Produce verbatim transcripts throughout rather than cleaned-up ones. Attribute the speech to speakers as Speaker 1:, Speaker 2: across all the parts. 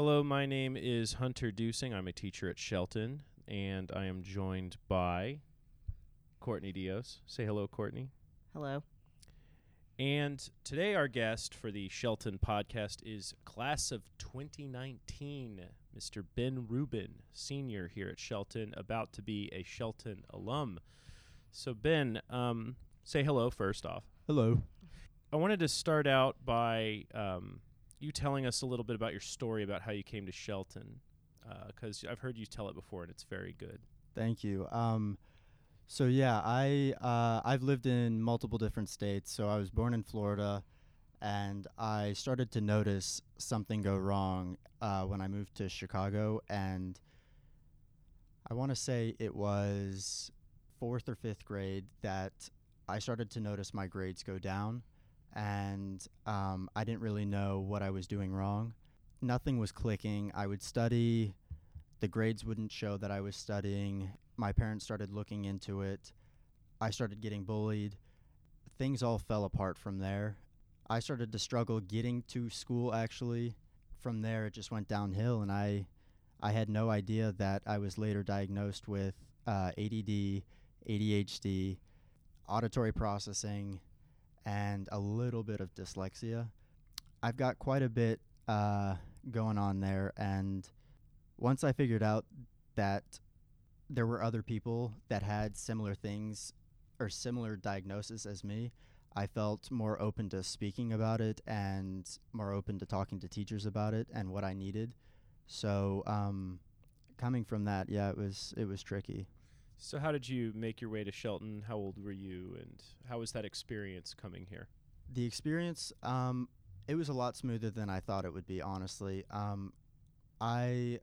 Speaker 1: Hello, my name is Hunter Dusing. I'm a teacher at Shelton, and I am joined by Courtney Dios. Say hello, Courtney.
Speaker 2: Hello.
Speaker 1: And today our guest for the Shelton podcast is class of twenty nineteen, Mister Ben Rubin, senior here at Shelton, about to be a Shelton alum. So, Ben, um, say hello first off.
Speaker 3: Hello.
Speaker 1: I wanted to start out by um, you telling us a little bit about your story about how you came to Shelton, because uh, I've heard you tell it before, and it's very good.
Speaker 3: Thank you. Um, so yeah, I uh, I've lived in multiple different states. So I was born in Florida, and I started to notice something go wrong uh, when I moved to Chicago, and I want to say it was fourth or fifth grade that I started to notice my grades go down, and um, I didn't really know what I was doing wrong. Nothing was clicking. I would study. The grades wouldn't show that I was studying. My parents started looking into it. I started getting bullied. Things all fell apart from there. I started to struggle getting to school, actually. From there, it just went downhill, and I I had no idea that I was later diagnosed with uh, A D D, A D H D, auditory processing, and a little bit of dyslexia. I've got quite a bit uh, going on there, and once I figured out that there were other people that had similar things or similar diagnosis as me, I felt more open to speaking about it and more open to talking to teachers about it and what I needed. So um, coming from that, yeah, it was it was tricky.
Speaker 1: So how did you make your way to Shelton? How old were you, and how was that experience coming here?
Speaker 3: The experience, um, it was a lot smoother than I thought it would be, honestly. Um, I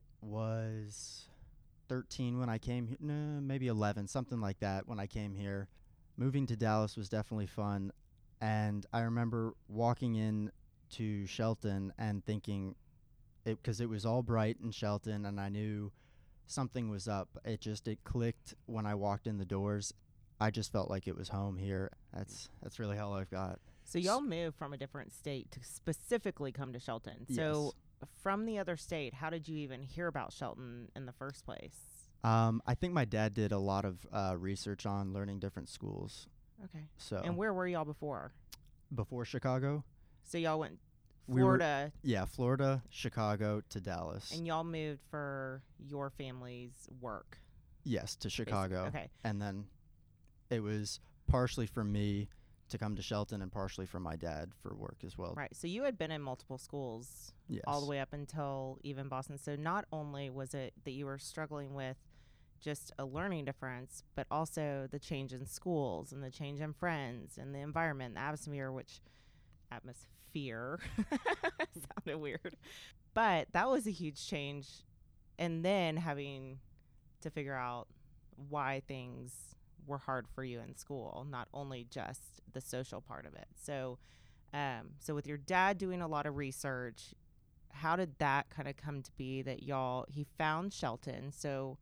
Speaker 3: was thirteen when I came here, no, maybe eleven, something like that when I came here. Moving to Dallas was definitely fun, and I remember walking in to Shelton and thinking, it because it was all bright in Shelton, and I knew something was up. It just, it clicked when I walked in the doors. I just felt like it was home here. That's that's really all I've got.
Speaker 2: So y'all moved from a different state to specifically come to Shelton. So
Speaker 3: Yes.
Speaker 2: from the other state, how did you even hear about Shelton in the first place?
Speaker 3: Um, I think my dad did a lot of uh, research on learning different schools.
Speaker 2: Okay.
Speaker 3: So
Speaker 2: And where were y'all before?
Speaker 3: before Chicago,
Speaker 2: So y'all went
Speaker 3: We were-
Speaker 2: Florida,
Speaker 3: yeah, Florida, Chicago to Dallas.
Speaker 2: and y'all moved for your family's work.
Speaker 3: Yes, to
Speaker 2: basically.
Speaker 3: Chicago.
Speaker 2: Okay.
Speaker 3: And then it was partially for me to come to Shelton and partially for my dad for work as well.
Speaker 2: Right. So you had been in multiple schools
Speaker 3: Yes.
Speaker 2: all the way up until even Boston. So not only was it that you were struggling with just a learning difference, but also the change in schools and the change in friends and the environment, the atmosphere, which atmosphere sounded weird. But that was a huge change. And then having to figure out why things were hard for you in school, not only just the social part of it. So, um, so with your dad doing a lot of research, how did that kind of come to be that y'all, he found Shelton? So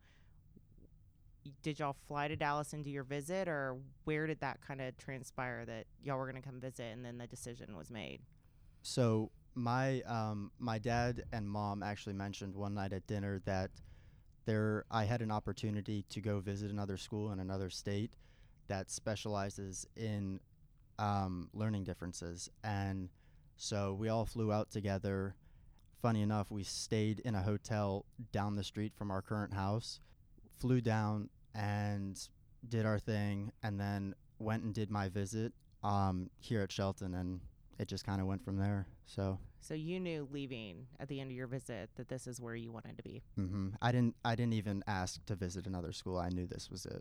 Speaker 2: y- did y'all fly to Dallas and do your visit, or where did that kind of transpire that y'all were going to come visit and then the decision was made?
Speaker 3: So my um my dad and mom actually mentioned one night at dinner that there I had an opportunity to go visit another school in another state that specializes in um, learning differences, and so we all flew out together. Funny enough, we stayed in a hotel down the street from our current house, flew down and did our thing, and then went and did my visit um, here at Shelton, and it just kind of went from there. So
Speaker 2: So you knew leaving at the end of your visit that this is where you wanted to be.
Speaker 3: hmm I didn't I didn't even ask to visit another school. I knew this was it.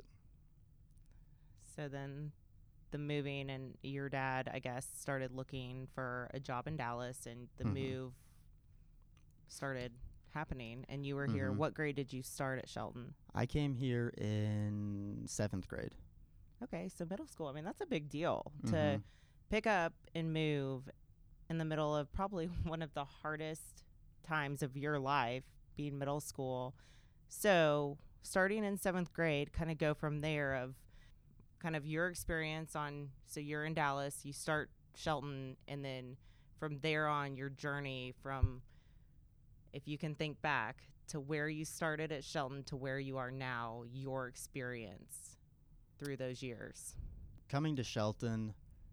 Speaker 2: So then the moving, and your dad, I guess, started looking for a job in Dallas, and the
Speaker 3: Mhm.
Speaker 2: move started happening, and you were here.
Speaker 3: Mhm.
Speaker 2: What grade did you start at Shelton?
Speaker 3: I came here in seventh grade.
Speaker 2: Okay, so middle school. I mean, that's a big deal to
Speaker 3: Mhm.
Speaker 2: pick up and move in the middle of probably one of the hardest times of your life, being middle school. So starting in seventh grade, kind of go from there of kind of your experience on, so you're in Dallas, you start Shelton, and then from there on your journey from if you can think back to where you started at Shelton to where you are now, your experience through those years.
Speaker 3: Coming to Shelton,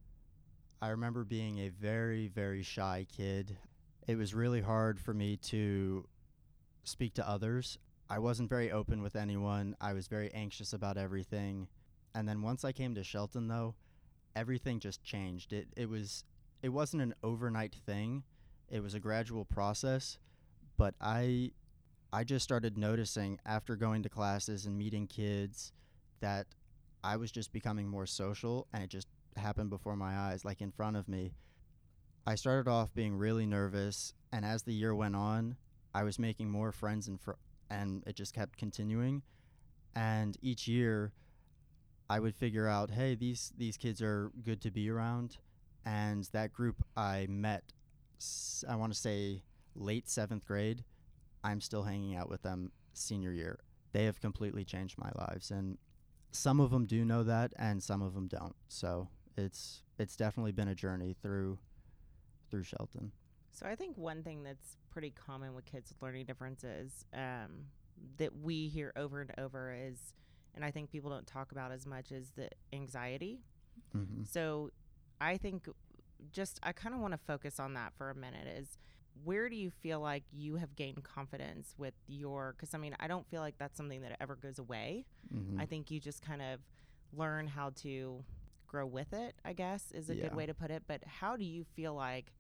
Speaker 3: I remember being a very, very shy kid. It was really hard for me to speak to others. I wasn't very open with anyone. I was very anxious about everything. And then once I came to Shelton, though, everything just changed. It it was it wasn't an overnight thing. It was a gradual process, but I I just started noticing after going to classes and meeting kids that I was just becoming more social, and it just happened before my eyes, like in front of me. I started off being really nervous, and as the year went on, I was making more friends, and fr- and it just kept continuing. And each year, I would figure out, hey, these these kids are good to be around. And that group I met, s- I want to say late seventh grade, I'm still hanging out with them senior year. They have completely changed my lives, and some of them do know that, and some of them don't. So it's it's definitely been a journey through through Shelton.
Speaker 2: So I think one thing that's pretty common with kids with learning differences um, that we hear over and over is, and I think people don't talk about as much, is the anxiety.
Speaker 3: Mm-hmm.
Speaker 2: So I think just I kind of want to focus on that for a minute. Is where do you feel like you have gained confidence with your, because I mean, I don't feel like that's something that ever goes away.
Speaker 3: Mm-hmm.
Speaker 2: I think you just kind of learn how to grow with it, I guess, is a
Speaker 3: Yeah.
Speaker 2: good way to put it. But how do you feel like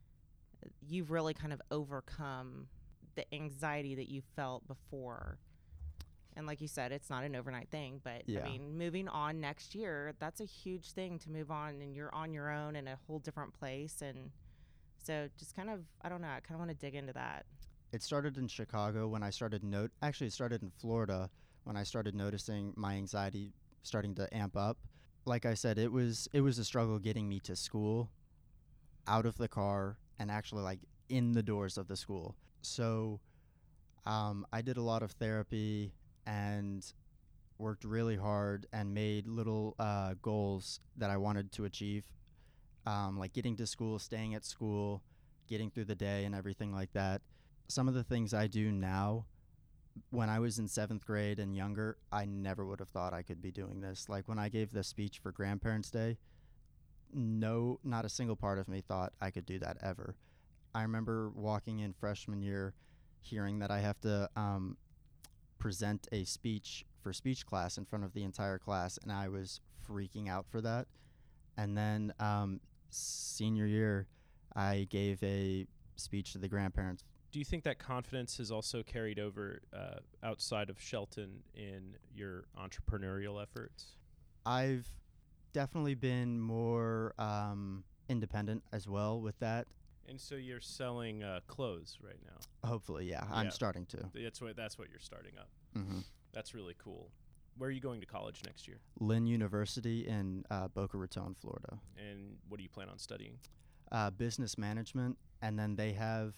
Speaker 2: you've really kind of overcome the anxiety that you felt before? And like you said, it's not an overnight thing, but
Speaker 3: Yeah.
Speaker 2: I mean, moving on next year, that's a huge thing to move on, and you're on your own in a whole different place. And so just kind of, I don't know, I kind of want to dig into that.
Speaker 3: It started in Chicago when I started note. Actually, it started in Florida when I started noticing my anxiety starting to amp up. Like I said, it was it was a struggle getting me to school, out of the car, and actually like in the doors of the school. So um, I did a lot of therapy and worked really hard and made little uh, goals that I wanted to achieve, um, like getting to school, staying at school, getting through the day and everything like that. Some of the things I do now, when I was in seventh grade and younger, I never would have thought I could be doing this. Like when I gave the speech for Grandparents' Day, no, not a single part of me thought I could do that ever. I remember walking in freshman year, hearing that I have to um, present a speech for speech class in front of the entire class, and I was freaking out for that. And then um, senior year, I gave a speech to the grandparents.
Speaker 1: Do you think that confidence has also carried over uh, outside of Shelton in your entrepreneurial efforts?
Speaker 3: I've definitely been more um, independent as well with that.
Speaker 1: And so you're selling uh, clothes right now.
Speaker 3: Hopefully, yeah,
Speaker 1: Yeah.
Speaker 3: I'm starting to.
Speaker 1: That's what that's what you're starting up.
Speaker 3: Mm-hmm.
Speaker 1: That's really cool. Where are you going to college next year?
Speaker 3: Lynn University in uh, Boca Raton, Florida.
Speaker 1: And what do you plan on studying?
Speaker 3: Uh, business management, and then they have,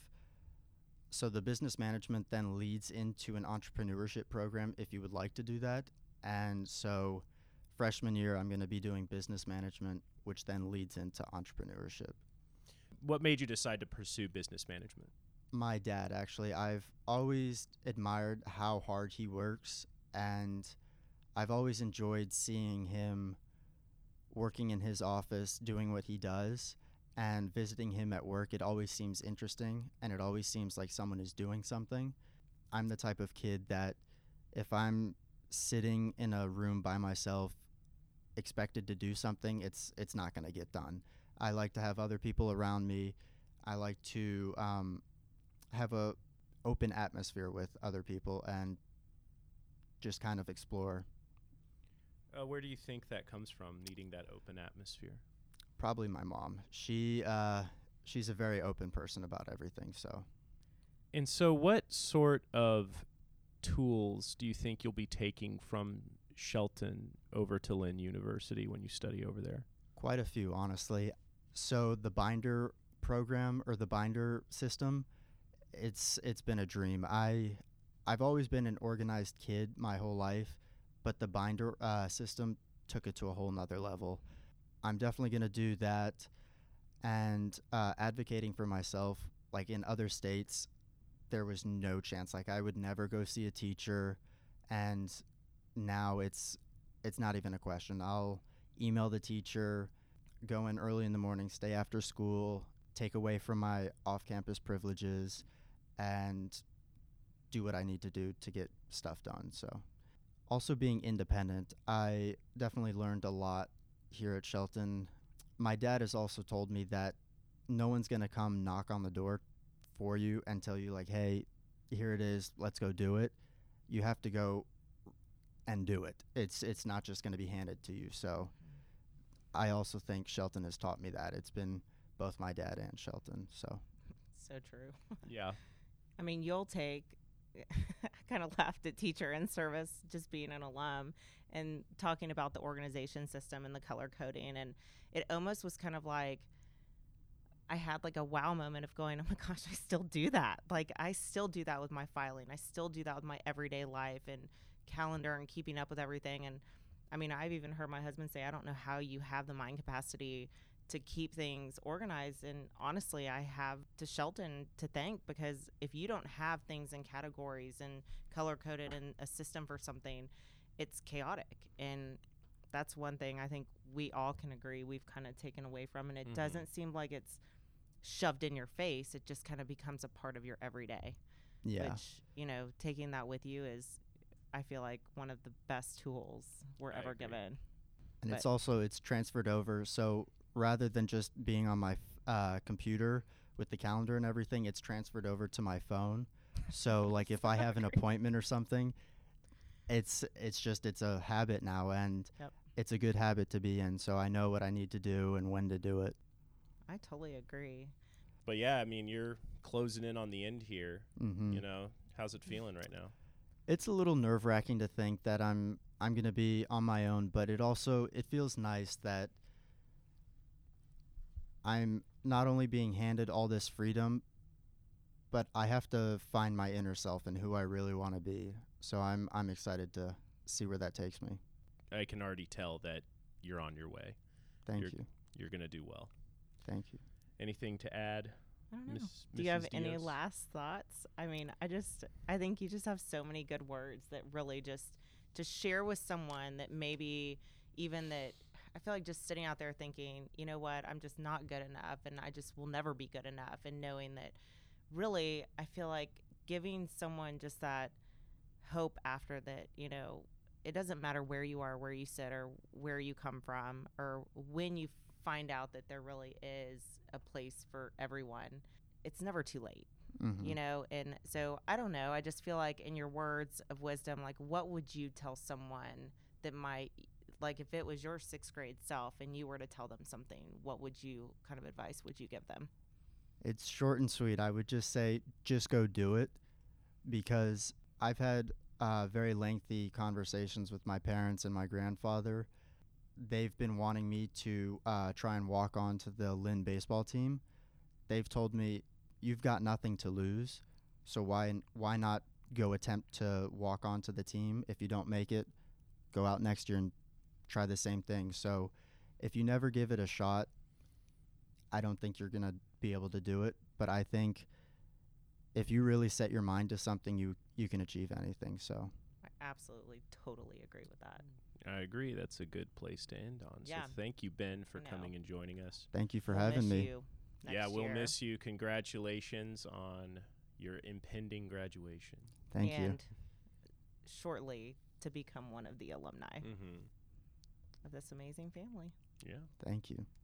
Speaker 3: so the business management then leads into an entrepreneurship program if you would like to do that. And so freshman year, I'm going to be doing business management, which then leads into entrepreneurship.
Speaker 1: What made you decide to pursue business management?
Speaker 3: My dad, actually. I've always admired how hard he works, and I've always enjoyed seeing him working in his office, doing what he does, and visiting him at work. It always seems interesting, and it always seems like someone is doing something. I'm the type of kid that if I'm sitting in a room by myself, expected to do something, it's it's not going to get done. I like to have other people around me. I like to um, have a open atmosphere with other people and just kind of explore.
Speaker 1: Uh, where do you think that comes from, needing that open atmosphere?
Speaker 3: Probably my mom. She uh, she's a very open person about everything. So,
Speaker 1: And so what sort of tools do you think you'll be taking from Shelton over to Lynn University when you study over there?
Speaker 3: quite a few, honestly. So the binder program or the binder system, it's it's been a dream. I I've always been an organized kid my whole life, but the binder uh, system took it to a whole nother level. I'm definitely going to do that, and uh, advocating for myself. Like in other states, there was no chance. Like, I would never go see a teacher, and now it's it's not even a question. I'll email the teacher, go in early in the morning, stay after school, take away from my off-campus privileges, and do what I need to do to get stuff done. So also being independent, I definitely learned a lot here at Shelton. My dad has also told me that no one's going to come knock on the door for you and tell you, like, hey, here it is, let's go do it. You have to go and do it. It's it's not just going to be handed to you. So I also think Shelton has taught me that. It's been both my dad and Shelton. So
Speaker 2: So true.
Speaker 1: Yeah.
Speaker 2: I mean, you'll take, I kind of laughed at teacher in service, just being an alum and talking about the organization system and the color coding. And it almost was kind of like, I had like a wow moment of going, oh my gosh, I still do that. Like, I still do that with my filing. I still do that with my everyday life and calendar and keeping up with everything. And I mean, I've even heard my husband say, I don't know how you have the mind capacity to keep things organized. And honestly, I have to Shelton to thank, because if you don't have things in categories and color coded and a system for something, it's chaotic. And that's one thing I think we all can agree we've kind of taken away from. And it
Speaker 1: Mhm.
Speaker 2: doesn't seem like it's shoved in your face. It just kind of becomes a part of your everyday,
Speaker 3: yeah.
Speaker 2: which, you know, taking that with you is, I feel like, one of the best tools we're
Speaker 1: I
Speaker 2: ever
Speaker 1: agree.
Speaker 2: given.
Speaker 3: And it's
Speaker 2: But-
Speaker 3: also, it's transferred over. So rather than just being on my f- uh, computer with the calendar and everything, it's transferred over to my phone. So like if I have an appointment or something, it's it's just it's a habit now, and
Speaker 2: Yep.
Speaker 3: it's a good habit to be in. So I know what I need to do and when to do it.
Speaker 2: I totally agree.
Speaker 1: But yeah, I mean, you're closing in on the end here.
Speaker 3: hmm
Speaker 1: You know, how's it feeling right now?
Speaker 3: It's a little nerve wracking to think that I'm I'm gonna be on my own, but it also it feels nice that I'm not only being handed all this freedom, but I have to find my inner self and who I really want to be. So I'm I'm excited to see where that takes me.
Speaker 1: I can already tell that you're on your way.
Speaker 3: Thank
Speaker 1: You're-
Speaker 3: you.
Speaker 1: You're going to do well.
Speaker 3: Thank you.
Speaker 1: Anything to add,
Speaker 2: I don't know.
Speaker 1: Miss
Speaker 2: Do you have
Speaker 1: Missus
Speaker 2: any
Speaker 1: Diaz?
Speaker 2: last thoughts? I mean, I just, I think you just have so many good words that really just to share with someone that maybe even that I feel like just sitting out there thinking, you know what, I'm just not good enough and I just will never be good enough. And knowing that really, I feel like giving someone just that hope after that, you know, it doesn't matter where you are, where you sit, or where you come from, or when you find out that there really is a place for everyone. It's never too late,
Speaker 3: Mhm.
Speaker 2: you know? And so I don't know. I just feel like in your words of wisdom, like what would you tell someone that might, like if it was your sixth grade self and you were to tell them something, what would you kind of advice would you give them?
Speaker 3: It's short and sweet. I would just say, just go do it, because I've had uh, very lengthy conversations with my parents and my grandfather. They've been wanting me to uh, try and walk on to the Lynn baseball team. They've told me, you've got nothing to lose, so why why not go attempt to walk onto the team? If you don't make it, go out next year and try the same thing. So if you never give it a shot, I don't think you're going to be able to do it. But I think if you really set your mind to something, you, you can achieve anything. So
Speaker 2: I absolutely, totally agree with that.
Speaker 1: I agree. That's a good place to end on.
Speaker 2: Yeah.
Speaker 1: So thank you, Ben, for
Speaker 2: I know.
Speaker 1: coming and joining us.
Speaker 3: thank you for
Speaker 2: We'll
Speaker 3: having
Speaker 2: miss
Speaker 3: me.
Speaker 2: you
Speaker 1: Yeah,
Speaker 2: next
Speaker 1: we'll
Speaker 2: year.
Speaker 1: miss you. Congratulations on your impending graduation.
Speaker 3: Thank you.
Speaker 2: and shortly to become one of the alumni
Speaker 1: Mm-hmm.
Speaker 2: of this amazing family.
Speaker 1: Yeah.
Speaker 3: Thank you.